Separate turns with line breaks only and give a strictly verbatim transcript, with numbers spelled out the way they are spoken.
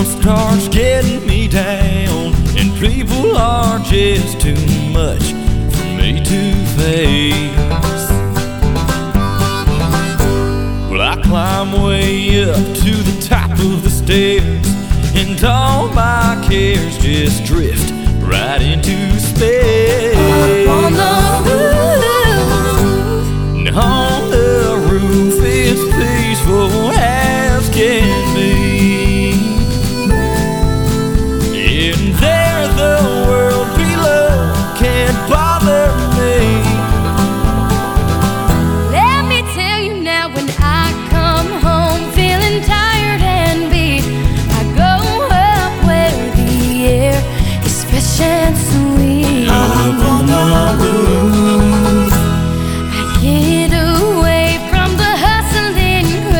world starts getting me down, and people are just too much for me to face. Well, I climb way up to the top of the stairs, and all my cares just drift right into